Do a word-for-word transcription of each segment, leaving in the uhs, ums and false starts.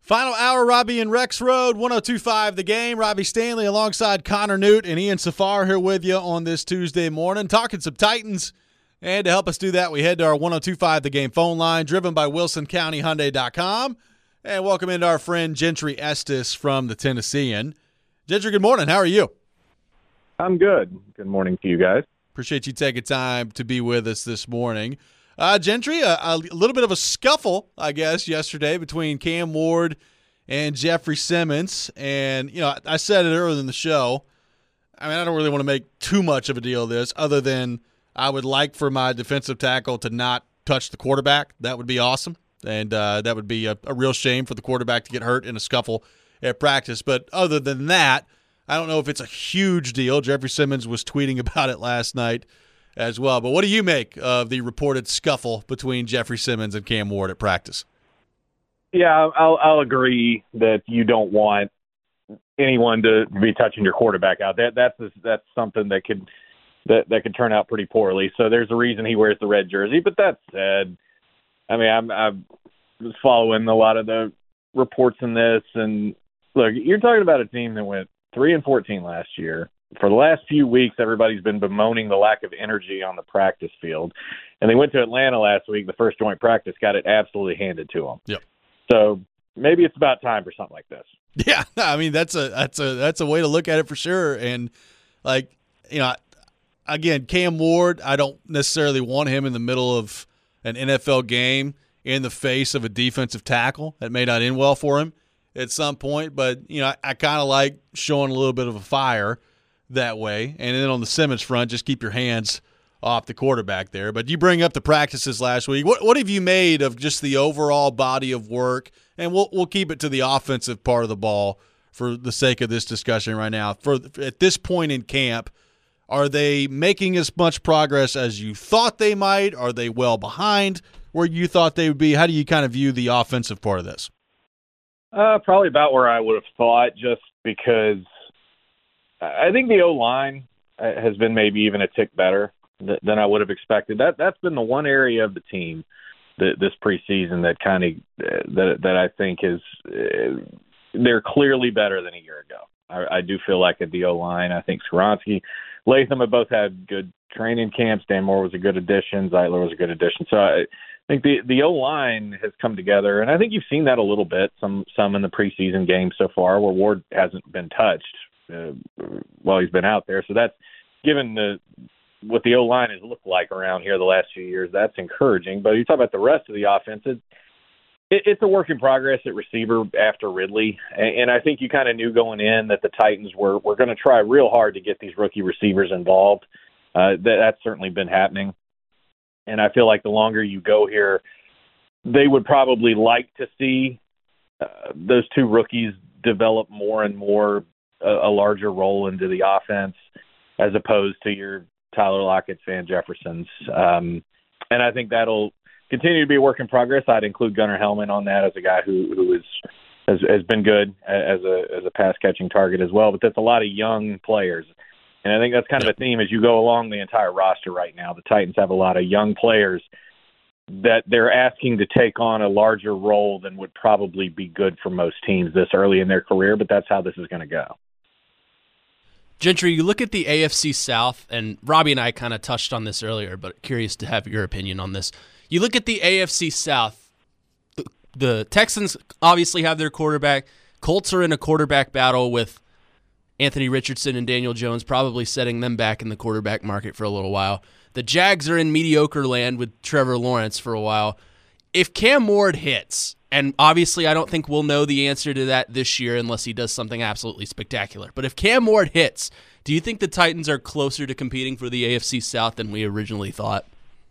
Final hour, Robbie and Rex Road, one oh two point five The Game. Robbie Stanley alongside Connor Newt and Ian Safar here with you on this Tuesday morning, talking some Titans. And to help us do that, we head to our one oh two point five The Game phone line, driven by Wilson County Hyundai dot com. And welcome into our friend Gentry Estes from the Tennessean. Gentry, good morning. How are you? I'm good. Good morning to you guys. Appreciate you taking time to be with us this morning. Uh, Gentry, a, a little bit of a scuffle, I guess, yesterday between Cam Ward and Jeffrey Simmons. And, you know, I said it earlier in the show. I mean, I don't really want to make too much of a deal of this other than I would like for my defensive tackle to not touch the quarterback. That would be awesome. And uh, that would be a, a real shame for the quarterback to get hurt in a scuffle at practice. But other than that, I don't know if it's a huge deal. Jeffrey Simmons was tweeting about it last night as well. But what do you make of the reported scuffle between Jeffrey Simmons and Cam Ward at practice? Yeah, I'll, I'll agree that you don't want anyone to be touching your quarterback out. That that's that's something that could that that could turn out pretty poorly. So there's a reason he wears the red jersey. But that said, I mean, I'm I was following a lot of the reports in this, and look, you're talking about a team that went three and fourteen last year. For the last few weeks, everybody's been bemoaning the lack of energy on the practice field. And they went to Atlanta last week, the first joint practice, got it absolutely handed to them. Yep. So maybe it's about time for something like this. Yeah, I mean, that's a that's a that's a way to look at it for sure. And like, you know, again, Cam Ward, I don't necessarily want him in the middle of an N F L game in the face of a defensive tackle. That may not end well for him at some point, but you know, I, I kind of like showing a little bit of a fire that way. And then on the Simmons front, just keep your hands off the quarterback there. But you bring up the practices last week. What what have you made of just the overall body of work? And we'll we'll keep it to the offensive part of the ball for the sake of this discussion right now. For at this point in camp, are they making as much progress as you thought they might? Are they well behind where you thought they would be? How do you kind of view the offensive part of this? Uh, probably about where I would have thought, just because I think the O-line has been maybe even a tick better than I would have expected. That that's been the one area of the team that this preseason that kind of that that I think is uh, they're clearly better than a year ago. I, I do feel like at the O-line, I think Skoronski, Latham have both had good training camps. Dan Moore was a good addition. Zeitler was a good addition. So I think the the O-line has come together, and I think you've seen that a little bit, some some in the preseason games so far, where Ward hasn't been touched uh, while he's been out there. So that's given the what the O-line has looked like around here the last few years, that's encouraging. But you talk about the rest of the offense, it, it, it's a work in progress at receiver after Ridley. And, and I think you kind of knew going in that the Titans were, were going to try real hard to get these rookie receivers involved. Uh, that, that's certainly been happening. And I feel like the longer you go here, they would probably like to see uh, those two rookies develop more and more a, a larger role into the offense, as opposed to your Tyler Lockett, Van Jeffersons. Um, and I think that'll continue to be a work in progress. I'd include Gunnar Hellman on that as a guy who, who is, has, has been good as a, as a pass catching target as well. But that's a lot of young players. And I think that's kind of a theme as you go along the entire roster right now. The Titans have a lot of young players that they're asking to take on a larger role than would probably be good for most teams this early in their career, but that's how this is going to go. Gentry, you look at the A F C South, and Robbie and I kind of touched on this earlier, but curious to have your opinion on this. You look at the A F C South, the, the Texans obviously have their quarterback. Colts are in a quarterback battle with Anthony Richardson and Daniel Jones, probably setting them back in the quarterback market for a little while. The Jags are in mediocre land with Trevor Lawrence for a while. If Cam Ward hits, and obviously I don't think we'll know the answer to that this year unless he does something absolutely spectacular, but if Cam Ward hits, do you think the Titans are closer to competing for the A F C South than we originally thought?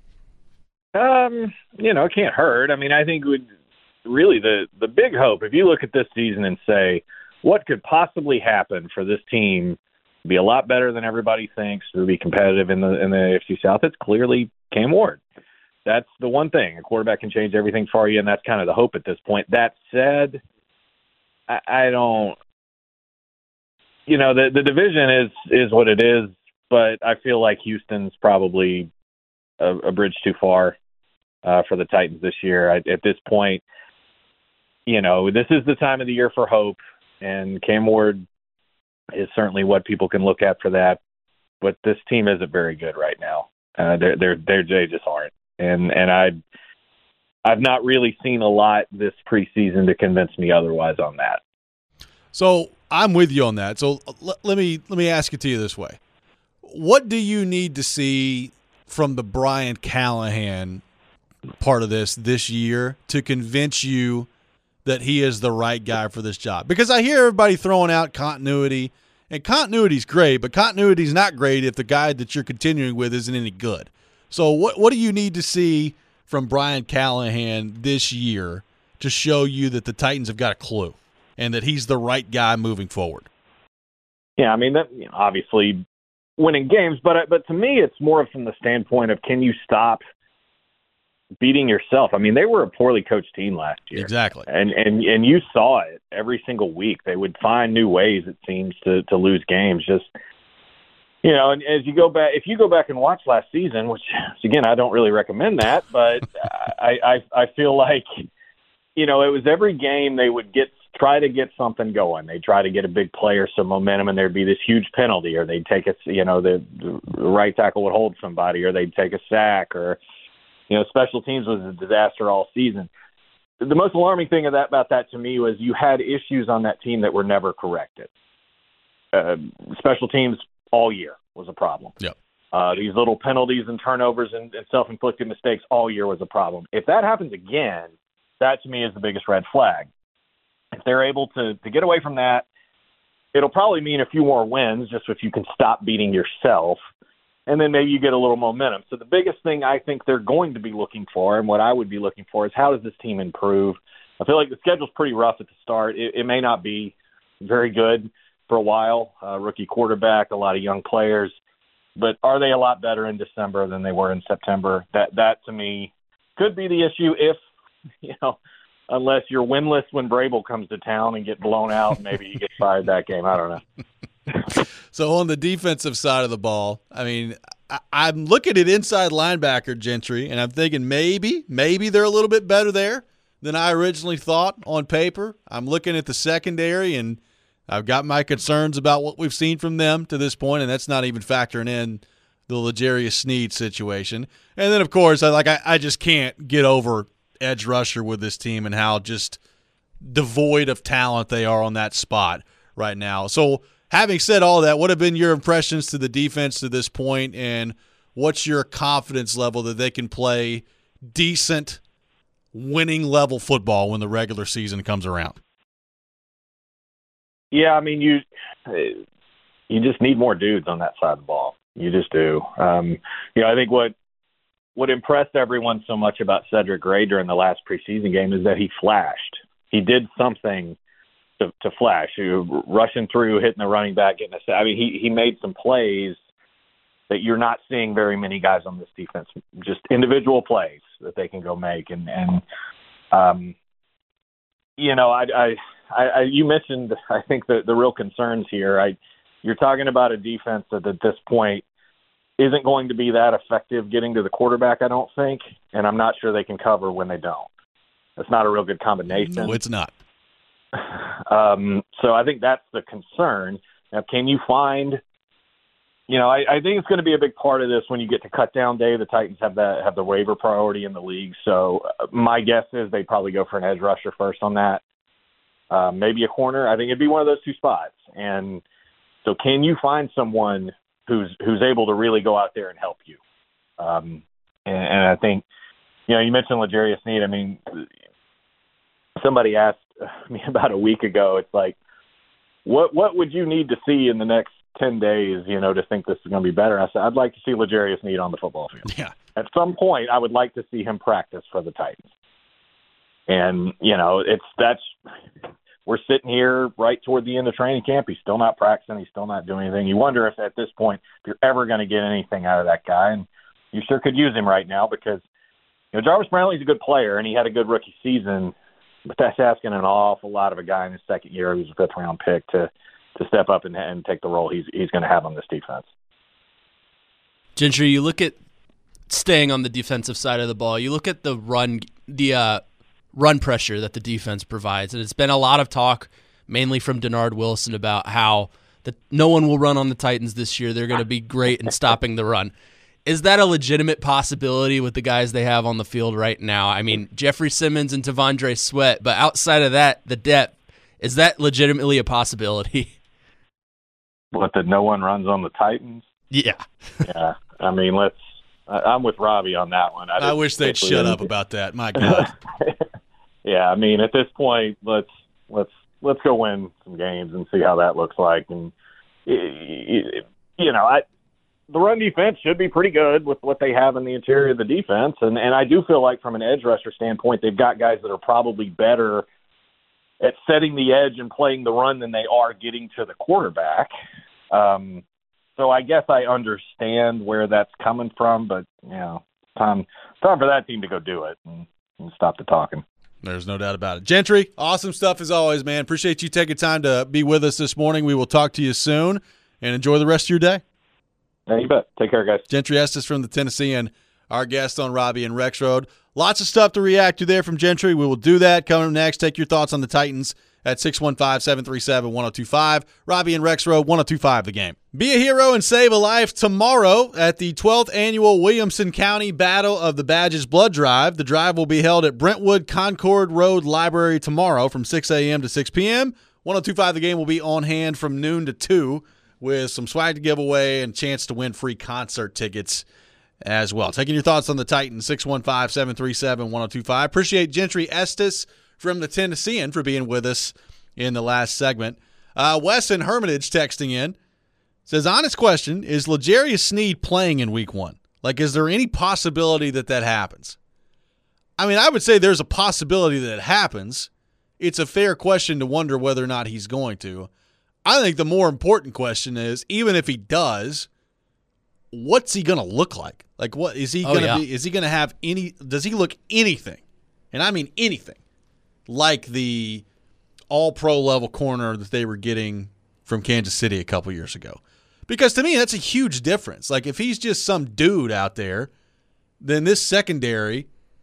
Um, you know, it can't hurt. I mean, I think would really the, the big hope, if you look at this season and say, what could possibly happen for this team to be a lot better than everybody thinks, to be competitive in the in the A F C South, it's clearly Cam Ward. That's the one thing. A quarterback can change everything for you, and that's kind of the hope at this point. That said, I, I don't – you know, the, the division is, is what it is, but I feel like Houston's probably a, a bridge too far uh, for the Titans this year. I, at this point, you know, this is the time of the year for hope, and Cam Ward is certainly what people can look at for that. But this team isn't very good right now. Uh, they're, they're, they're, they just aren't. And, and I, I've not really seen a lot this preseason to convince me otherwise on that. So I'm with you on that. So l- let me let me ask it to you this way: what do you need to see from the Brian Callahan part of this this year to convince you that he is the right guy for this job? Because I hear everybody throwing out continuity, and continuity's great, but continuity's not great if the guy that you're continuing with isn't any good. So what what do you need to see from Brian Callahan this year to show you that the Titans have got a clue and that he's the right guy moving forward? Yeah, I mean, that, you know, obviously winning games, but but to me, it's more from the standpoint of, can you stop beating yourself? I mean, they were a poorly coached team last year. Exactly. And and and you saw it every single week. They would find new ways, it seems, to, to lose games. Just, you know, and as you go back, if you go back and watch last season, which, again, I don't really recommend that, but I, I, I feel like, you know, it was every game they would get, try to get something going. They'd try to get a big play or some momentum, and there'd be this huge penalty, or they'd take a, you know, the, the right tackle would hold somebody, or they'd take a sack, or, you know, special teams was a disaster all season. The most alarming thing of that, about that to me was you had issues on that team that were never corrected. Uh, special teams all year was a problem. Yep. Uh, these little penalties and turnovers and, and self-inflicted mistakes all year was a problem. If that happens again, that to me is the biggest red flag. If they're able to, to get away from that, it'll probably mean a few more wins, just if you can stop beating yourself, and then maybe you get a little momentum. So the biggest thing I think they're going to be looking for, and what I would be looking for, is how does this team improve? I feel like the schedule's pretty rough at the start. It, it may not be very good for a while. Uh, rookie quarterback, a lot of young players, but are they a lot better in December than they were in September? That that to me could be the issue. If, you know, unless you're winless when Vrabel comes to town and get blown out, maybe you get fired that game. I don't know. So on the defensive side of the ball, I mean, I, I'm looking at inside linebacker, Gentry, and I'm thinking maybe, maybe they're a little bit better there than I originally thought on paper. I'm looking at the secondary, and I've got my concerns about what we've seen from them to this point, and that's not even factoring in the L'Jarius Sneed situation. And then, of course, I like I, I just can't get over edge rusher with this team and how just devoid of talent they are on that spot right now. So having said all that, what have been your impressions to the defense to this point, and what's your confidence level that they can play decent, winning-level football when the regular season comes around? Yeah, I mean, you you just need more dudes on that side of the ball. You just do. Um, you know, I think what what impressed everyone so much about Cedric Gray during the last preseason game is that he flashed. He did something to, to flash. He, rushing through, hitting the running back, getting a. I mean, he he made some plays that you're not seeing very many guys on this defense. Just individual plays that they can go make, and and um, you know, I. I I, I, you mentioned, I think, the, the real concerns here. I, you're talking about a defense that at this point isn't going to be that effective getting to the quarterback, I don't think, and I'm not sure they can cover when they don't. That's not a real good combination. No, it's not. Um, so I think that's the concern. Now, can you find, you know, I, I think it's going to be a big part of this when you get to cut down day. The Titans have that have the waiver priority in the league. So uh, my guess is they probably go for an edge rusher first on that. Uh, maybe a corner. I think it'd be one of those two spots. And so can you find someone who's who's able to really go out there and help you? Um, and, and I think, you know, you mentioned L'Jarius Sneed. I mean, somebody asked me about a week ago, it's like, what what would you need to see in the next ten days, you know, to think this is going to be better? I said, I'd like to see L'Jarius Sneed on the football field. Yeah. At some point, I would like to see him practice for the Titans. And, you know, it's that's we're sitting here right toward the end of training camp. He's still not practicing. He's still not doing anything. You wonder if at this point if you're ever going to get anything out of that guy. And you sure could use him right now because, you know, Jarvis Brownlee's a good player and he had a good rookie season, but that's asking an awful lot of a guy in his second year who's a fifth round pick to to step up and, and take the role he's he's going to have on this defense. Gentry, you look at staying on the defensive side of the ball. You look at the run, the uh, run pressure that the defense provides. And it's been a lot of talk, mainly from Denard Wilson, about how the, no one will run on the Titans this year. They're going to be great in stopping the run. Is that a legitimate possibility with the guys they have on the field right now? I mean, Jeffrey Simmons and T'Vondre Sweat, but outside of that, the depth, is that legitimately a possibility? What, that no one runs on the Titans? Yeah. Yeah. I mean, let's – I'm with Robbie on that one. I, I wish they'd shut up about that. My God. Yeah, I mean, at this point, let's let's let's go win some games and see how that looks like. And, you know, I – the run defense should be pretty good with what they have in the interior of the defense. And, and I do feel like from an edge rusher standpoint, they've got guys that are probably better at setting the edge and playing the run than they are getting to the quarterback. Um, so I guess I understand where that's coming from, but, you know, time, time for that team to go do it and, and stop the talking. There's no doubt about it. Gentry, awesome stuff as always, man. Appreciate you taking time to be with us this morning. We will talk to you soon, and enjoy the rest of your day. Yeah, you bet. Take care, guys. Gentry Estes from the Tennessean, our guest on Robbie and Rexroad. Lots of stuff to react to there from Gentry. We will do that. Coming up next, take your thoughts on the Titans at six one five, seven three seven, one oh two five. Robbie and Rexroad, one oh two five The Game. Be a hero and save a life tomorrow at the twelfth Annual Williamson County Battle of the Badges Blood Drive. The drive will be held at Brentwood Concord Road Library tomorrow from six a.m. to six p.m. one oh two five The Game will be on hand from noon to two with some swag to give away and chance to win free concert tickets as well. Taking your thoughts on the Titans, six one five, seven three seven, one oh two five. Appreciate Gentry Estes from the Tennessean for being with us in the last segment. Uh, Wes in Hermitage texting in says, honest question, is L'Jarius Sneed playing in week one? Like, is there any possibility that that happens? I mean, I would say there's a possibility that it happens. It's a fair question to wonder whether or not he's going to. I think the more important question is, even if he does, what's he going to look like? Like, what is he Oh, going to yeah. be? Is he going to have any? Does he look anything? And I mean anything like the all-pro level corner that they were getting from Kansas City a couple years ago? Because to me, that's a huge difference. Like, if he's just some dude out there, then this secondary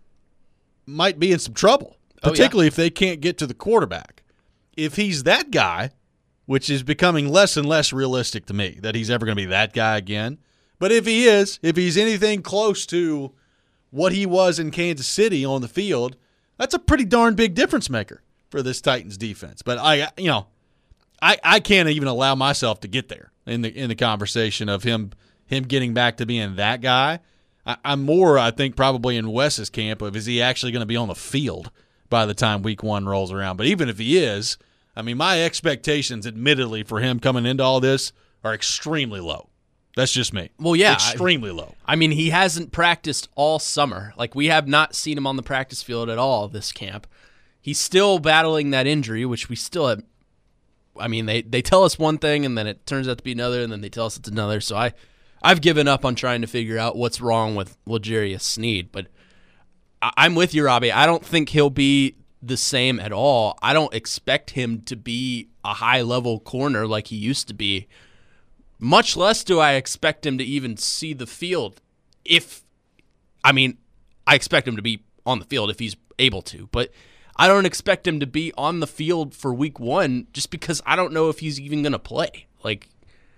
might be in some trouble, Oh, particularly if they can't get to the quarterback. If he's that guy, which is becoming less and less realistic to me, that he's ever going to be that guy again. But if he is, if he's anything close to what he was in Kansas City on the field, that's a pretty darn big difference maker for this Titans defense. But I, you know, I, I can't even allow myself to get there in the in the conversation of him him getting back to being that guy. I, I'm more, I think, probably in Wes's camp of, is he actually going to be on the field by the time week one rolls around? But even if he is, I mean, my expectations, admittedly, for him coming into all this are extremely low. That's just me. Well, yeah. Extremely low. I mean, he hasn't practiced all summer. Like, we have not seen him on the practice field at all this camp. He's still battling that injury, which we still have. I mean, they, they tell us one thing, and then it turns out to be another, and then they tell us it's another. So I, I've given up on trying to figure out what's wrong with L'Jarius Sneed. But I, I'm with you, Robbie. I don't think he'll be the same at all. I don't expect him to be a high-level corner like he used to be. Much less do I expect him to even see the field. If, I mean, I expect him to be on the field if he's able to, but I don't expect him to be on the field for week one just because I don't know if he's even going to play. Like,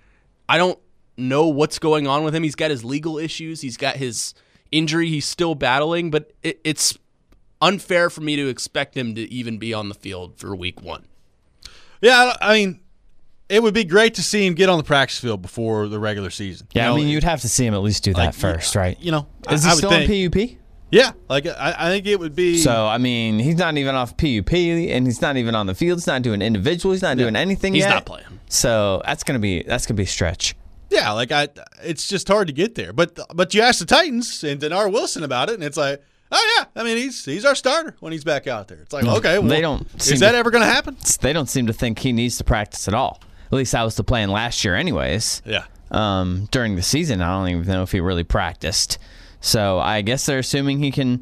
I don't know what's going on with him. He's got his legal issues. He's got his injury he's still battling, but it, it's unfair for me to expect him to even be on the field for week one. Yeah, I mean, it would be great to see him get on the practice field before the regular season. Yeah, You know, I mean, you'd have to see him at least do that like, first, right? You know, Is I, he I would still think, on P U P? Yeah, like I, I think it would be. So, I mean, he's not even off P U P, and he's not even on the field. He's not doing individual. He's not doing anything He's yet. not playing. So that's gonna be that's gonna be a stretch. Yeah, like I, it's just hard to get there. But but you ask the Titans and Denard Wilson about it, and it's like, oh yeah, I mean he's he's our starter when he's back out there. It's like, okay, well, They don't seem is that to- ever going to happen? They don't seem to think he needs to practice at all. At least that was the plan last year, anyways. Yeah. Um, during the season, I don't even know if he really practiced. So I guess they're assuming he can.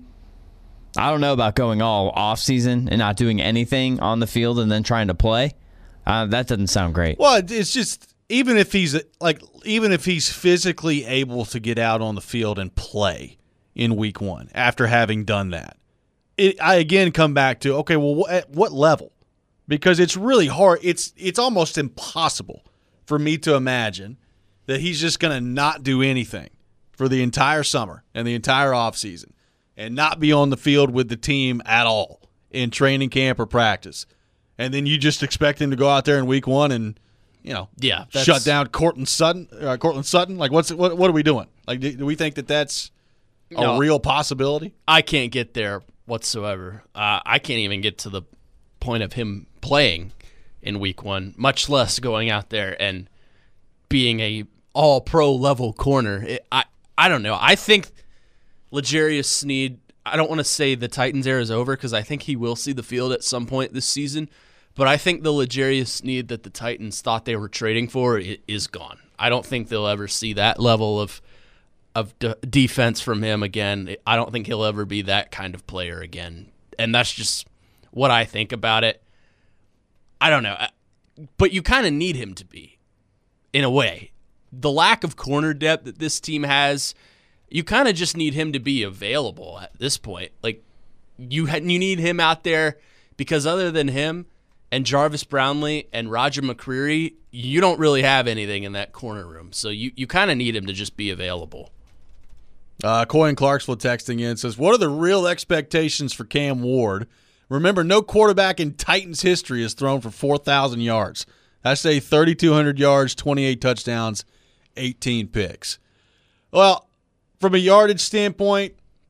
I don't know about going all off season and not doing anything on the field and then trying to play. Uh, that doesn't sound great. Well, it's just even if he's like even if he's physically able to get out on the field and play in week one after having done that, it, I again come back to, okay, well, what, at what level? Because it's really hard. It's it's almost impossible for me to imagine that he's just going to not do anything for the entire summer and the entire offseason and not be on the field with the team at all in training camp or practice. And then you just expect him to go out there in week one and, you know, yeah, shut down Cortland Sutton. Uh, Cortland Sutton. Like, what's what? What are we doing? Like, do, do we think that that's a no, real possibility? I can't get there whatsoever. Uh, I can't even get to the point of him playing in week one, much less going out there and being a all-pro level corner. It, I I don't know. I think L'Jarius Sneed, I don't want to say the Titans era is over because I think he will see the field at some point this season, but I think the L'Jarius Sneed that the Titans thought they were trading for is gone. I don't think they'll ever see that level of of de- defense from him again. I don't think he'll ever be that kind of player again, and that's just what I think about it. I don't know, but you kind of need him to be, in a way. The lack of corner depth that this team has, you kind of just need him to be available at this point. Like, you ha- you need him out there because other than him and Jarvis Brownlee and Roger McCreary, you don't really have anything in that corner room. So you, you kind of need him to just be available. Uh, Coy in Clarksville texting in says, what are the real expectations for Cam Ward? Remember, no quarterback in Titans history has thrown for four thousand yards. I say thirty-two hundred yards, twenty-eight touchdowns, eighteen picks. Well, from a yardage standpoint,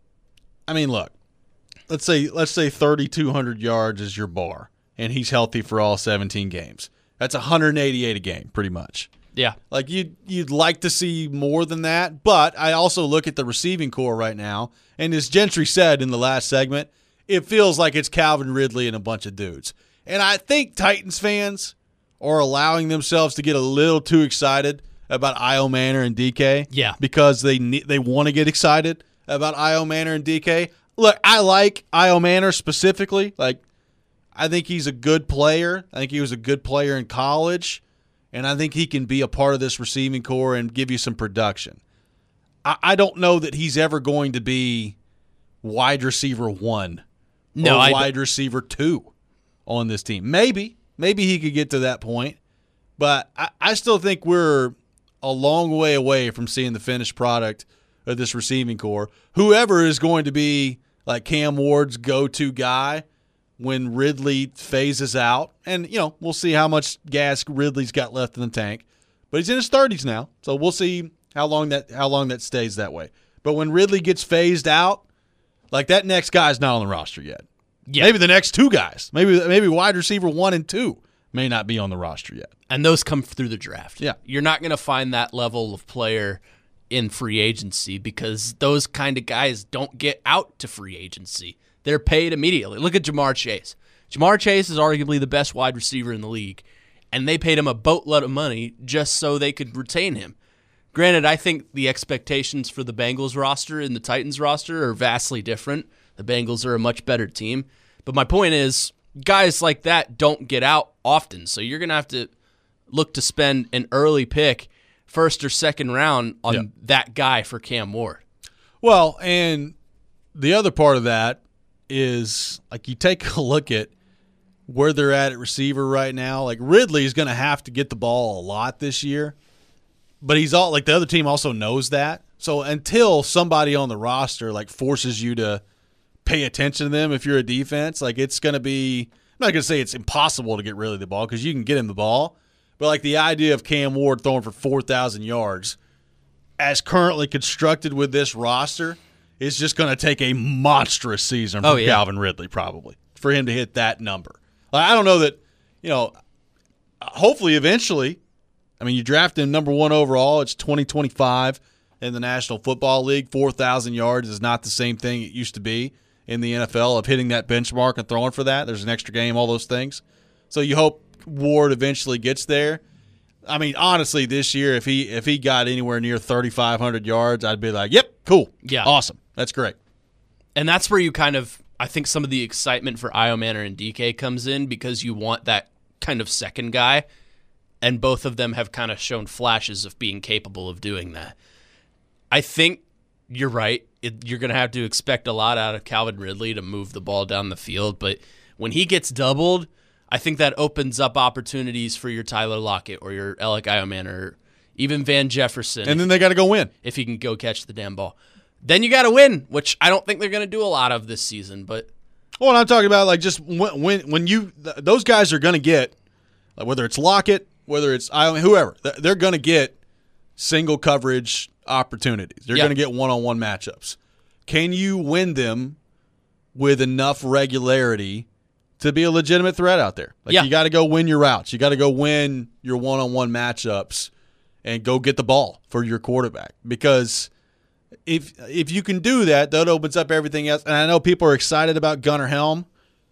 I mean, look, let's say let's say thirty-two hundred yards is your bar, and he's healthy for all seventeen games. That's one hundred eighty-eight a game, pretty much. Yeah. Like, you'd, you'd like to see more than that, but I also look at the receiving core right now, and as Gentry said in the last segment, it feels like it's Calvin Ridley and a bunch of dudes. And I think Titans fans are allowing themselves to get a little too excited about Io Manor and D K. Yeah. Because they ne- they want to get excited about Io Manor and D K. Look, I like Io Manor specifically. Like, I think he's a good player. I think he was a good player in college. And I think he can be a part of this receiving core and give you some production. I, I don't know that he's ever going to be wide receiver one no, or I wide receiver two on this team. Maybe. Maybe he could get to that point. But I, I still think we're a long way away from seeing the finished product of this receiving core. Whoever is going to be like Cam Ward's go-to guy when Ridley phases out, and, you know, we'll see how much gas Ridley's got left in the tank. But he's in his thirties now, so we'll see how long that how long that stays that way. But when Ridley gets phased out, like, that next guy's not on the roster yet. Yeah. Maybe the next two guys, maybe maybe wide receiver one and two may not be on the roster yet. And those come through the draft. Yeah. You're not going to find that level of player in free agency because those kind of guys don't get out to free agency. They're paid immediately. Look at Jamar Chase. Jamar Chase is arguably the best wide receiver in the league, and they paid him a boatload of money just so they could retain him. Granted, I think the expectations for the Bengals roster and the Titans roster are vastly different. The Bengals are a much better team. But my point is, guys like that don't get out often, so you're going to have to look to spend an early pick, first or second round, on yeah. that guy for Cam Ward. Well, and the other part of that is, like, you take a look at where they're at at receiver right now. Like, Ridley is going to have to get the ball a lot this year, but he's all like the other team also knows that. So until somebody on the roster like forces you to pay attention to them, if you're a defense, like, it's going to be, I'm not going to say it's impossible to get Ridley the ball because you can get him the ball, but like the idea of Cam Ward throwing for four thousand yards as currently constructed with this roster is just going to take a monstrous season from oh, yeah. Calvin Ridley probably for him to hit that number. Like, I don't know that, you know, hopefully eventually, I mean, you draft him number one overall. It's twenty twenty-five in the National Football League. four thousand yards is not the same thing it used to be in the N F L of hitting that benchmark and throwing for that. There's an extra game, all those things. So you hope Ward eventually gets there. I mean, honestly, this year, if he if he got anywhere near thirty-five hundred yards, I'd be like, yep, cool. Yeah. Awesome. That's great. And that's where you kind of, I think some of the excitement for Io Manor and D K comes in because you want that kind of second guy, and both of them have kind of shown flashes of being capable of doing that. I think you're right. it, you're going to have to expect a lot out of Calvin Ridley to move the ball down the field. But when he gets doubled, I think that opens up opportunities for your Tyler Lockett or your Alec Ioman or even Van Jefferson. And then they got to go win. If he can go catch the damn ball. Then you got to win, which I don't think they're going to do a lot of this season. But well, and I'm talking about like just when when, when you th- those guys are going to get, like whether it's Lockett, whether it's Ioman, whoever, they're going to get single coverage opportunities. They're yeah. going to get one-on-one matchups. Can you win them with enough regularity to be a legitimate threat out there? Like yeah. you got to go win your routes. You got to go win your one-on-one matchups and go get the ball for your quarterback. Because if if you can do that, that opens up everything else. And I know people are excited about Gunnar Helm.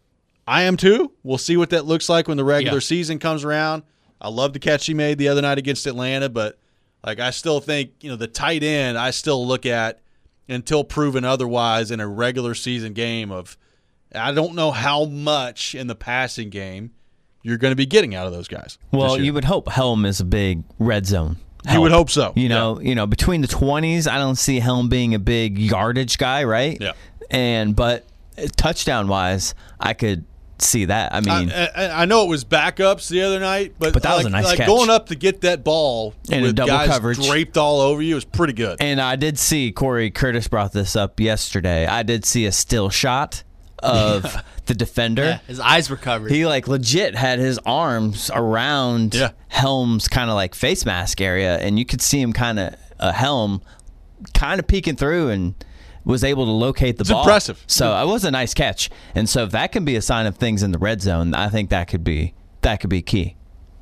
I am too. We'll see what that looks like when the regular yeah. season comes around. I love the catch he made the other night against Atlanta, but like I still think, you know, the tight end I still look at until proven otherwise in a regular season game of I don't know how much in the passing game you're going to be getting out of those guys. Well, you would hope Helm is a big red zone help. You would hope so. You know, yeah. you know, between the twenties, I don't see Helm being a big yardage guy, right? Yeah. And but touchdown wise, I could see that. I mean, I, I, I know it was backups the other night, but, but that like, was a nice like catch. Going up to get that ball and with double guys coverage draped all over you was pretty good. And I did see Corey Curtis brought this up yesterday. I did see a still shot of yeah. the defender. Yeah, his eyes were covered. He like legit had his arms around yeah. Helm's kind of like face mask area, and you could see him kind of a uh, Helm kind of peeking through and was able to locate the it's ball. Impressive. So it was a nice catch. And so if that can be a sign of things in the red zone, I think that could be that could be key.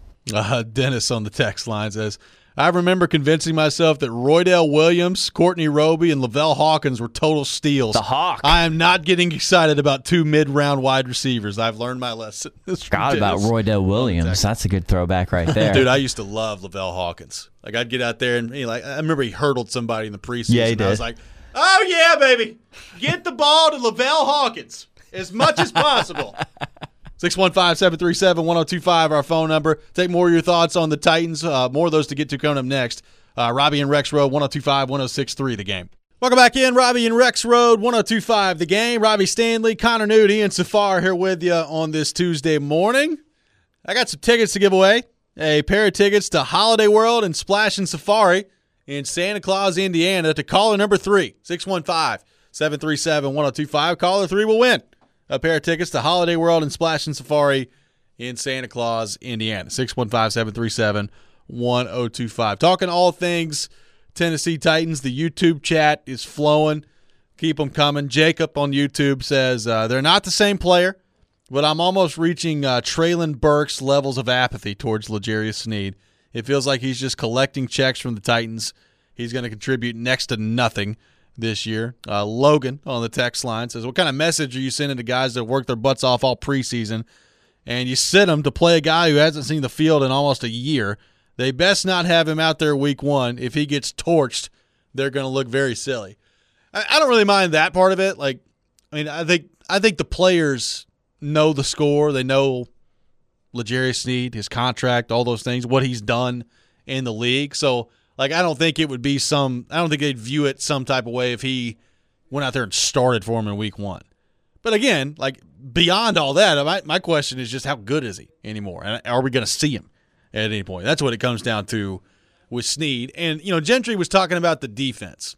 Uh, Dennis on the text line says, I remember convincing myself that Roydell Williams, Courtney Roby, and Lavelle Hawkins were total steals. The Hawk. I am not getting excited about two mid-round wide receivers. I've learned my lesson. Forgot about Roydell Williams. That's a good throwback right there. Dude, I used to love Lavelle Hawkins. Like, I'd get out there and, he, like, I remember he hurdled somebody in the preseason. Yeah, he did. I was like, oh, yeah, baby. Get the ball to Lavelle Hawkins as much as possible. six one five, seven three seven, one oh two five, our phone number. Take more of your thoughts on the Titans. Uh, more of those to get to coming up next. Uh, Robbie and Rex Road, one oh two five, one oh six three, The Game. Welcome back in, Robbie and Rex Road, one oh two five, The Game. Robbie Stanley, Connor Nudie, and Safar here with you on this Tuesday morning. I got some tickets to give away. A pair of tickets to Holiday World and Splash and Safari in Santa Claus, Indiana, to caller number three, six one five, seven three seven, one oh two five. Caller three will win a pair of tickets to Holiday World and Splash and Safari in Santa Claus, Indiana. six one five, seven three seven, one oh two five. Talking all things Tennessee Titans. The YouTube chat is flowing. Keep them coming. Jacob on YouTube says, uh, they're not the same player, but I'm almost reaching uh, Traylon Burks levels of apathy towards L'Jarius Sneed. It feels like he's just collecting checks from the Titans. He's going to contribute next to nothing this year. Uh, Logan on the text line says, what kind of message are you sending to guys that work their butts off all preseason and you sit them to play a guy who hasn't seen the field in almost a year? They best not have him out there week one. If he gets torched, they're going to look very silly. I, I don't really mind that part of it. Like, I mean, I think I think the players know the score. They know L'Jarius Sneed, his contract, all those things, what he's done in the league. So, like, I don't think it would be some – I don't think they'd view it some type of way if he went out there and started for him in week one. But, again, like, beyond all that, my, my question is just how good is he anymore? And are we going to see him at any point? That's what it comes down to with Sneed. And, you know, Gentry was talking about the defense.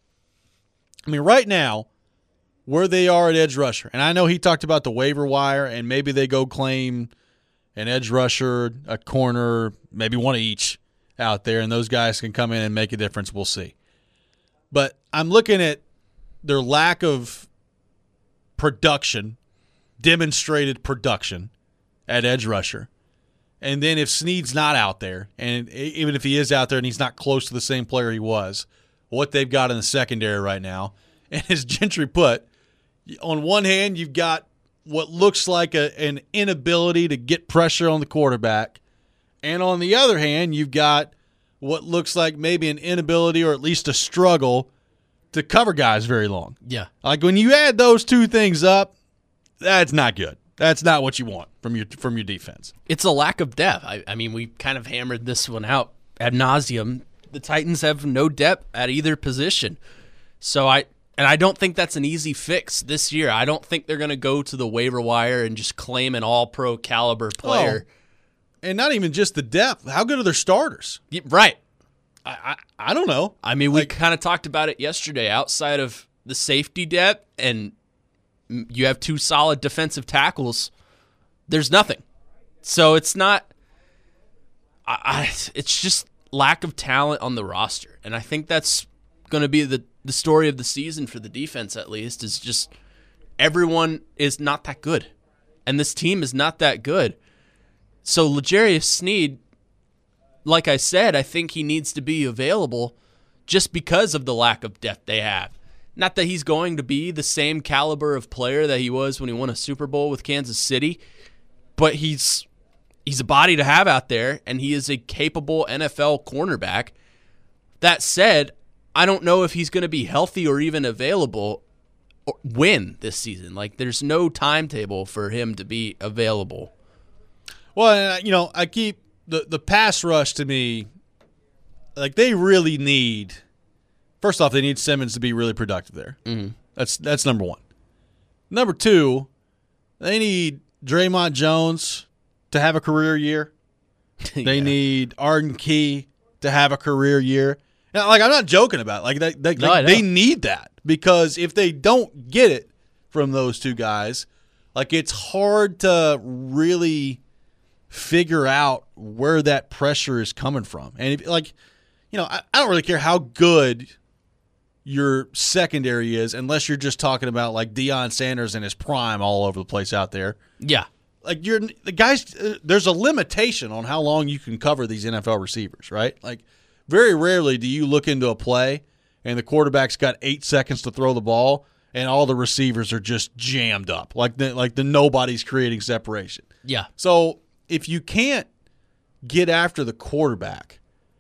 I mean, right now, where they are at edge rusher, and I know he talked about the waiver wire and maybe they go claim an edge rusher, a corner, maybe one of each out there, and those guys can come in and make a difference. We'll see. But I'm looking at their lack of production, demonstrated production at edge rusher. And then if Sneed's not out there, and even if he is out there and he's not close to the same player he was, what they've got in the secondary right now. And as Gentry put, on one hand, you've got what looks like a, an inability to get pressure on the quarterback. And on the other hand, you've got what looks like maybe an inability or at least a struggle to cover guys very long. Yeah. Like when you add those two things up, that's not good. That's not what you want from your from your defense. It's a lack of depth. I, I mean, we kind of hammered this one out ad nauseum. The Titans have no depth at either position. So I, And I don't think that's an easy fix this year. I don't think they're going to go to the waiver wire and just claim an all-pro caliber player. Oh, and not even just the depth. How good are their starters? Yeah, right. I, I I don't know. I mean, we Like- kind of talked about it yesterday. Outside of the safety depth and you have two solid defensive tackles, there's nothing. So it's not I, I, it's just lack of talent on the roster. And I think that's going to be the, the story of the season for the defense, at least, is just everyone is not that good. And this team is not that good. So L'Jarius Sneed, like I said, I think he needs to be available just because of the lack of depth they have. Not that he's going to be the same caliber of player that he was when he won a Super Bowl with Kansas City, but he's he's a body to have out there, and he is a capable N F L cornerback. That said, I don't know if he's going to be healthy or even available or win this season. Like, there's no timetable for him to be available. Well, and, uh, you know, I keep the the pass rush to me, like they really need. First off, they need Simmons to be really productive there. Mm-hmm. That's that's number one. Number two, they need Draymond Jones to have a career year. They Yeah. need Arden Key to have a career year. Now, like I'm not joking about it. Like they they, No, I know. they need that, because if they don't get it from those two guys, like it's hard to really figure out where that pressure is coming from. And if, like, you know, I, I don't really care how good your secondary is, unless you're just talking about like Deion Sanders in his prime all over the place out there. Yeah. Like you're the guys, uh, there's a limitation on how long you can cover these N F L receivers, right? Like very rarely do you look into a play and the quarterback's got eight seconds to throw the ball and all the receivers are just jammed up, like the, like the nobody's creating separation. Yeah. So if you can't get after the quarterback,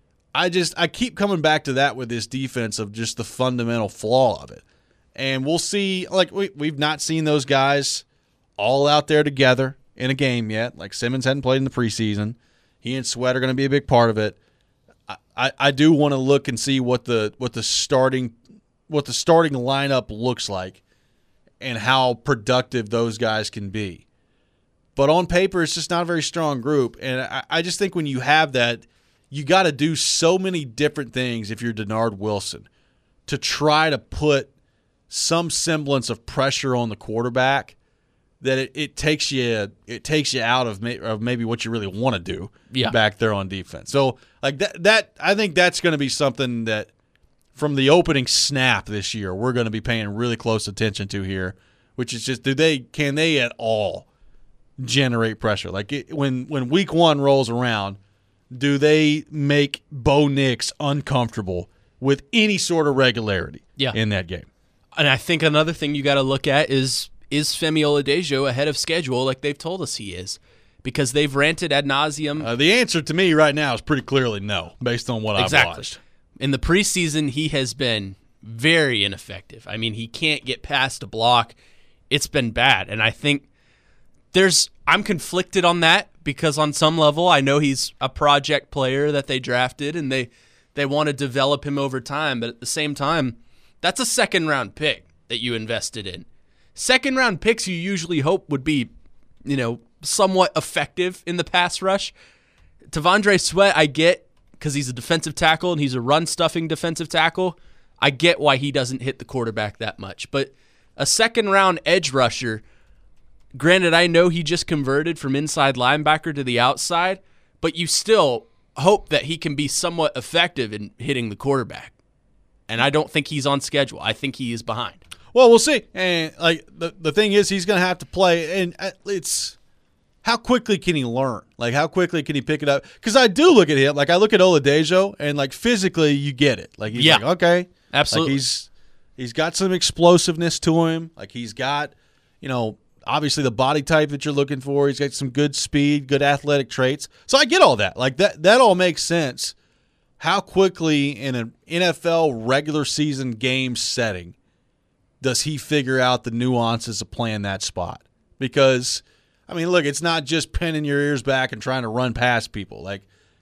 I just I keep coming back to that with this defense of just the fundamental flaw of it. And we'll see, like we, we've not seen those guys all out there together in a game yet. Like Simmons hadn't played in the preseason. He and Sweat are going to be a big part of it. I, I, I do want to look and see what the what the starting what the starting lineup looks like and how productive those guys can be. But on paper, it's just not a very strong group. And I, I just think when you have that, you got to do so many different things if you're Denard Wilson to try to put some semblance of pressure on the quarterback that it, it takes you it takes you out of, may, of maybe what you really want to do Yeah. back there on defense. So like that that I think that's going to be something that from the opening snap this year we're going to be paying really close attention to here, which is just do they can they at all generate pressure? Like it, when when week one rolls around, do they make Bo Nix uncomfortable with any sort of regularity Yeah. in that game? And I think another thing you got to look at is is Femi Oladejo ahead of schedule like they've told us he is? Because they've ranted ad nauseum. Uh, the answer to me right now is pretty clearly no, based on what Exactly. I've watched. In the preseason, he has been very ineffective. I mean, he can't get past a block. It's been bad. And I think there's I'm conflicted on that because on some level I know he's a project player that they drafted and they they want to develop him over time, but at the same time, that's a second round pick that you invested in. Second round picks you usually hope would be, you know, somewhat effective in the pass rush. Tavondre Sweat, I get because he's a defensive tackle and he's a run stuffing defensive tackle. I get why he doesn't hit the quarterback that much. But a second round edge rusher, granted, I know he just converted from inside linebacker to the outside, but you still hope that he can be somewhat effective in hitting the quarterback. And I don't think he's on schedule. I think he is behind. Well, we'll see. And like the the thing is, he's going to have to play, and it's how quickly can he learn? Like how quickly can he pick it up? Because I do look at him, like I look at Oladejo, and like physically, you get it. Like he's Yeah. like okay, Absolutely. Like he's he's got some explosiveness to him. Like he's got, you know, obviously the body type that you're looking for. He's got some good speed, good athletic traits. So I get all that. Like that that all makes sense. How quickly in an N F L regular season game setting does he figure out the nuances of playing that spot? Because, I mean, look, it's not just pinning your ears back and trying to run past people. Like,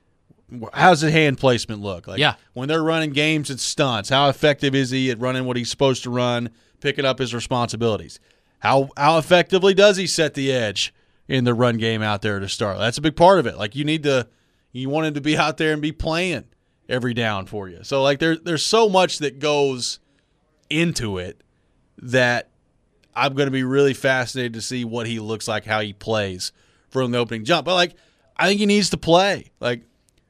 how's his hand placement look? Like Yeah. when they're running games and stunts, how effective is he at running what he's supposed to run, picking up his responsibilities? How how effectively does he set the edge in the run game out there to start? That's a big part of it. Like you need to, you want him to be out there and be playing every down for you. So like there there's so much that goes into it that I'm going to be really fascinated to see what he looks like, how he plays from the opening jump. But like I think he needs to play. Like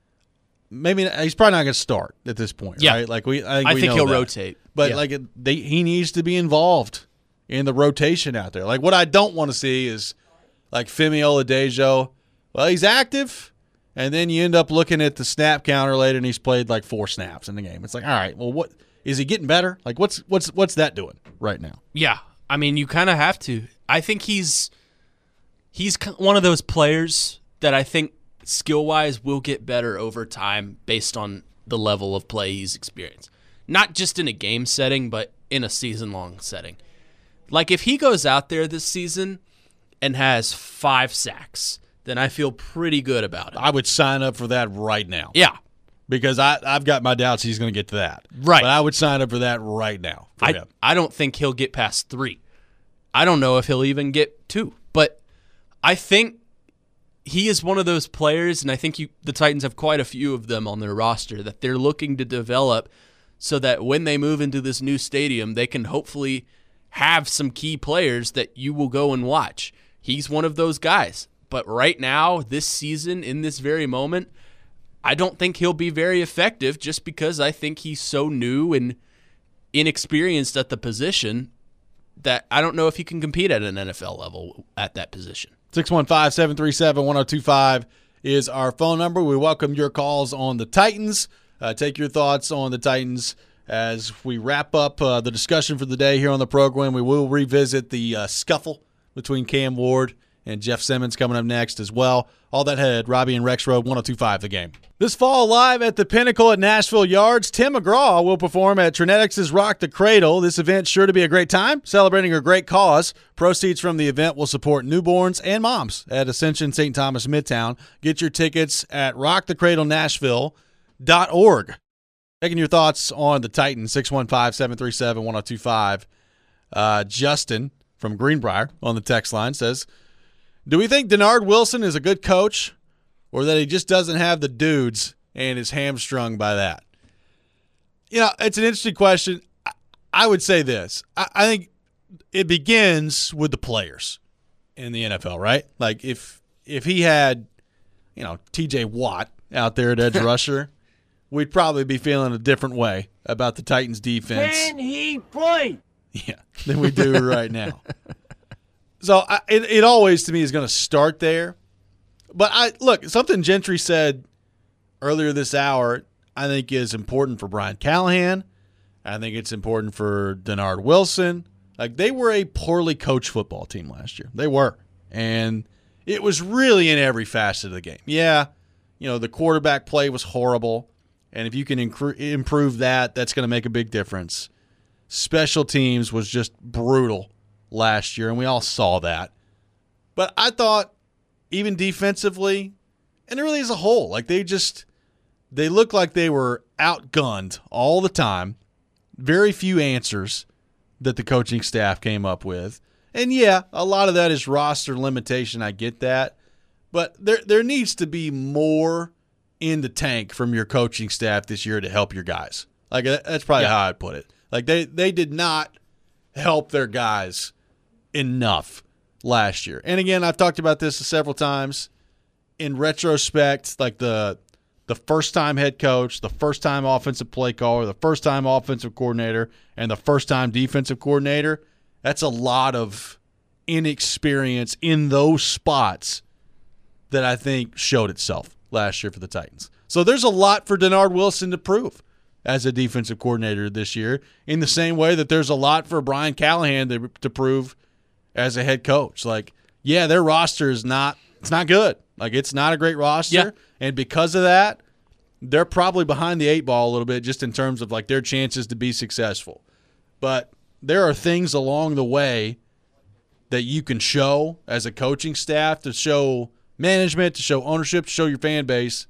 maybe he's probably not going to start at this point, Yeah. right? Like we I think, I we think know he'll that. rotate. But Yeah. like it, they, he needs to be involved in the rotation out there. Like what I don't want to see is like Femi Oladejo. Well, he's active, and then you end up looking at the snap counter later, and he's played like four snaps in the game. It's like, all right, well, what is he getting better? Like what's what's what's that doing right now? Yeah, I mean, you kind of have to. I think he's he's k- one of those players that I think skill-wise will get better over time based on the level of play he's experienced. Not just in a game setting, but in a season-long setting. Like if he goes out there this season and has five sacks, then I feel pretty good about it. I would sign up for that right now. Yeah. Because I, I've got my doubts he's going to get to that. Right. But I would sign up for that right now for I, him. I don't think he'll get past three. I don't know if he'll even get two. But I think he is one of those players, and I think you, the Titans have quite a few of them on their roster, that they're looking to develop so that when they move into this new stadium, they can hopefully have some key players that you will go and watch. He's one of those guys. But right now, this season, in this very moment, I don't think he'll be very effective just because I think he's so new and inexperienced at the position that I don't know if he can compete at an N F L level at that position. six one five, seven three seven, one oh two five is our phone number. We welcome your calls on the Titans. Uh, take your thoughts on the Titans as we wrap up uh, the discussion for the day here on the program. We will revisit the uh, scuffle between Cam Ward and Jeff Simmons coming up next as well. All that ahead, Robbie and Rex Road, one oh two five The Game. This fall, live at the Pinnacle at Nashville Yards, Tim McGraw will perform at Trinetics' Rock the Cradle. This event's sure to be a great time, celebrating a great cause. Proceeds from the event will support newborns and moms at Ascension Saint Thomas Midtown. Get your tickets at rock the cradle nashville dot org. Taking your thoughts on the Titans, six one five, seven three seven, one oh two five. Uh, Justin from Greenbrier on the text line says, do we think Denard Wilson is a good coach or that he just doesn't have the dudes and is hamstrung by that? You know, it's an interesting question. I would say this. I, I think it begins with the players in the N F L, right? Like if if he had, you know, T J Watt out there at edge rusher, we'd probably be feeling a different way about the Titans defense. Can he play? Yeah, than we do right now. So I, it, it always, to me, is going to start there. But I look, something Gentry said earlier this hour I think is important for Brian Callahan. I think it's important for Denard Wilson. Like, they were a poorly coached football team last year. They were. And it was really in every facet of the game. Yeah, you know, the quarterback play was horrible. And if you can incre- improve that, that's going to make a big difference. Special teams was just brutal last year, and we all saw that. But I thought, even defensively, and really as a whole, like they just, they looked like they were outgunned all the time. Very few answers that the coaching staff came up with. And yeah, a lot of that is roster limitation. I get that. But there there needs to be more in the tank from your coaching staff this year to help your guys. Like, that's probably Yeah. how I'd put it. Like, they, they did not help their guys enough last year. And again, I've talked about this several times. In retrospect, like the the first-time head coach, the first-time offensive play caller, the first-time offensive coordinator, and the first-time defensive coordinator, that's a lot of inexperience in those spots that I think showed itself last year for the Titans. So there's a lot for Denard Wilson to prove as a defensive coordinator this year, in the same way that there's a lot for Brian Callahan to, to prove as a head coach. Like, yeah, their roster is not it's not good. Like, it's not a great roster. Yeah. And because of that, they're probably behind the eight ball a little bit just in terms of like their chances to be successful. But there are things along the way that you can show as a coaching staff, to show management, to show ownership, to show your fan base,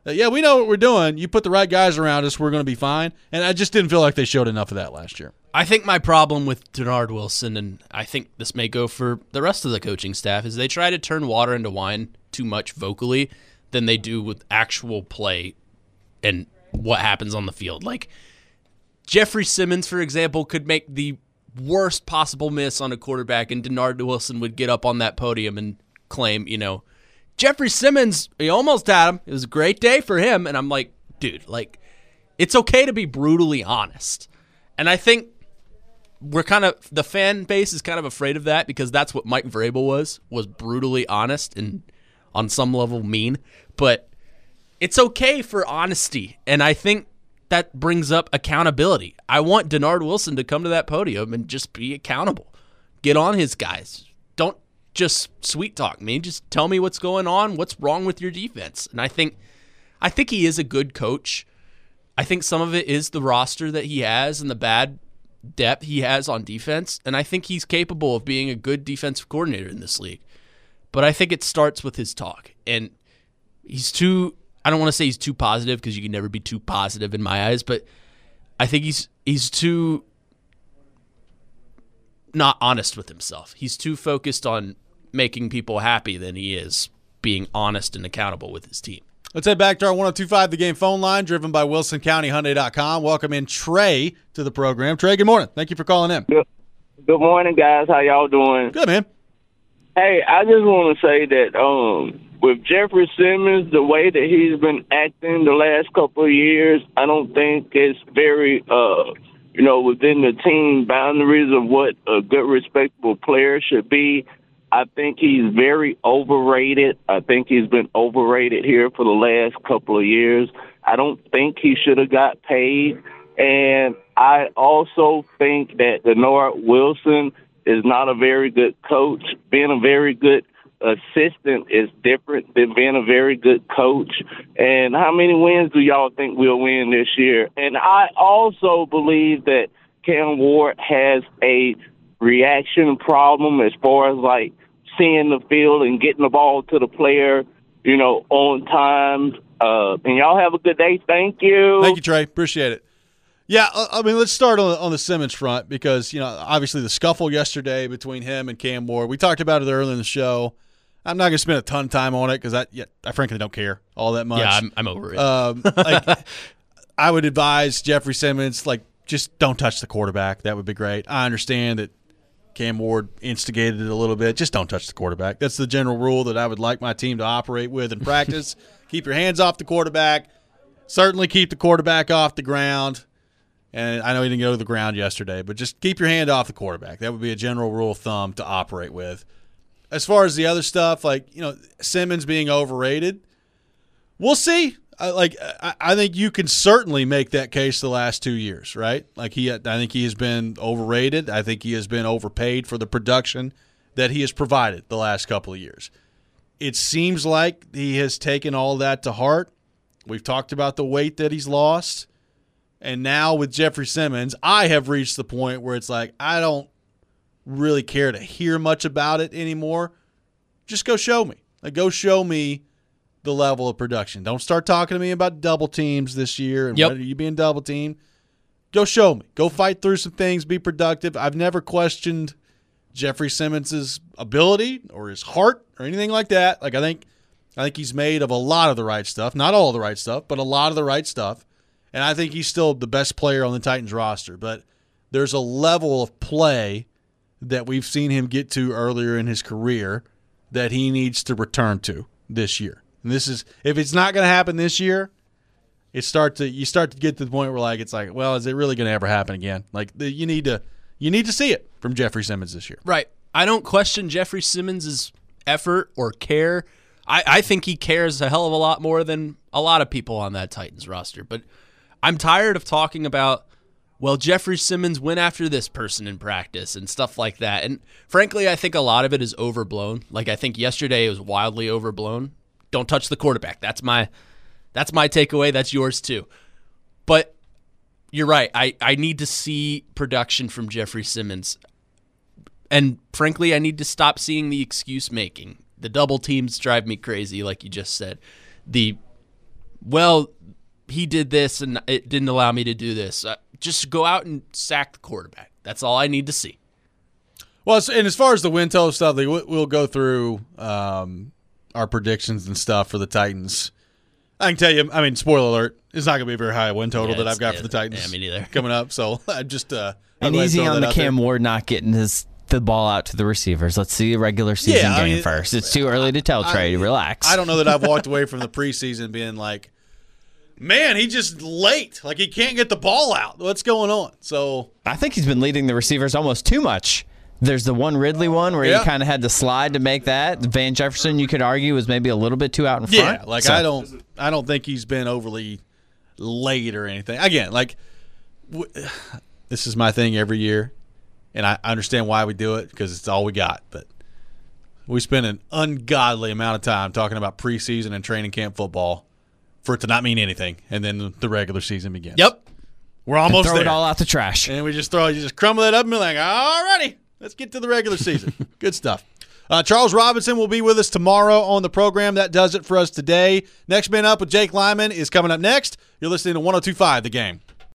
Yeah, we know what we're doing. You put the right guys around us, we're going to be fine. And I just didn't feel like they showed enough of that last year. I think my problem with Denard Wilson, and I think this may go for the rest of the coaching staff, is they try to turn water into wine too much vocally than they do with actual play and what happens on the field. Like Jeffrey Simmons, for example, could make the worst possible miss on a quarterback, and Denard Wilson would get up on that podium and claim, you know, Jeffrey Simmons, he almost had him. It was a great day for him. And I'm like, dude, like, it's okay to be brutally honest. And I think we're kind of, the fan base is kind of afraid of that because that's what Mike Vrabel was, was brutally honest and on some level mean. But it's okay for honesty. And I think that brings up accountability. I want Denard Wilson to come to that podium and just be accountable. Get on his guys. Don't just sweet talk me. Just tell me what's going on, what's wrong with your defense. And I think I think he is a good coach. I think some of it is the roster that he has and the bad depth he has on defense. And I think he's capable of being a good defensive coordinator in this league. But I think it starts with his talk. And he's too, I don't want to say he's too positive because you can never be too positive in my eyes, but I think he's he's too not honest with himself. He's too focused on making people happy than he is being honest and accountable with his team. Let's head back to our one oh two point five The Game phone line, driven by Wilson County Hyundai dot com. Welcome in Trey to the program. Trey, good morning. Thank you for calling in. Good, good morning, guys. How y'all doing? Good, man. Hey, I just want to say that um, with Jeffrey Simmons, the way that he's been acting the last couple of years, I don't think it's very, uh, you know, within the team boundaries of what a good, respectable player should be. I think he's very overrated. I think he's been overrated here for the last couple of years. I don't think he should have got paid. And I also think that Denard Wilson is not a very good coach. Being a very good assistant is different than being a very good coach. And how many wins do y'all think we'll win this year? And I also believe that Cam Ward has a reaction problem as far as like seeing the field and getting the ball to the player, you know, on time. Uh, and y'all have a good day. Thank you. Thank you, Trey. Appreciate it. Yeah, I mean, let's start on, on the Simmons front because, you know, obviously the scuffle yesterday between him and Cam Ward, we talked about it earlier in the show. I'm not going to spend a ton of time on it because I, yeah, I frankly don't care all that much. Yeah, I'm, I'm over it. Um, like, I would advise Jeffrey Simmons, like, just don't touch the quarterback. That would be great. I understand that Cam Ward instigated it a little bit. Just don't touch the quarterback. That's the general rule that I would like my team to operate with in practice. Keep your hands off the quarterback. Certainly keep the quarterback off the ground. And I know he didn't go to the ground yesterday, but just keep your hand off the quarterback. That would be a general rule of thumb to operate with. As far as the other stuff, like, you know, Simmons being overrated, we'll see. I, like, I, I think you can certainly make that case the last two years, right? Like, he, I think he has been overrated. I think he has been overpaid for the production that he has provided the last couple of years. It seems like he has taken all that to heart. We've talked about the weight that he's lost. And now with Jeffrey Simmons, I have reached the point where it's like, I don't really care to hear much about it anymore. Just go show me. Like, go show me the level of production. Don't start talking to me about double teams this year and yep. whether you being double teamed. Go show me. Go fight through some things. Be productive. I've never questioned Jeffrey Simmons' ability or his heart or anything like that. Like, I think, I think he's made of a lot of the right stuff. Not all of the right stuff, but a lot of the right stuff. And I think he's still the best player on the Titans roster. But there's a level of play that we've seen him get to earlier in his career that he needs to return to this year. And this is, if it's not going to happen this year, it start to you start to get to the point where like it's like, well, is it really going to ever happen again? Like the, you need to you need to see it from Jeffrey Simmons this year. Right. I don't question Jeffrey Simmons' effort or care. I, I think he cares a hell of a lot more than a lot of people on that Titans roster. But I'm tired of talking about, well, Jeffrey Simmons went after this person in practice and stuff like that. And frankly, I think a lot of it is overblown. Like I think yesterday it was wildly overblown. Don't touch the quarterback. That's my that's my takeaway. That's yours too. But you're right. I, I need to see production from Jeffrey Simmons. And frankly, I need to stop seeing the excuse making. The double teams drive me crazy, like you just said. The well, he did this and it didn't allow me to do this. Uh, just go out and sack the quarterback. That's all I need to see. Well, and as far as the win total stuff, like, we'll go through um, our predictions and stuff for the Titans. I can tell you, I mean, spoiler alert, it's not going to be a very high win total Yeah, that I've got yeah, for the Titans yeah, me neither. coming up. So I just uh, and I'll easy throw on that the out Cam there. Ward not getting his the ball out to the receivers. Let's see a regular season Yeah, I game mean, first. It's too early to tell, Trey. I- Relax. I don't know that I've walked away from the preseason being like, man, he just late. Like he can't get the ball out. What's going on? So I think he's been leading the receivers almost too much. There's the one Ridley one where Yeah. he kind of had to slide to make that. Van Jefferson, you could argue, was maybe a little bit too out in front. yeah, like So- I don't, I don't think he's been overly late or anything. Again, like w- this is my thing every year, and I understand why we do it because it's all we got. But we spend an ungodly amount of time talking about preseason and training camp football for it to not mean anything, and then the regular season begins. Yep. We're almost Throw there. it all out the trash. And we just throw, you just crumble it up and be like, all righty, let's get to the regular season. Good stuff. Uh, Charles Robinson will be with us tomorrow on the program. That does it for us today. Next Man Up with Jake Lyman is coming up next. You're listening to one oh two point five The Game.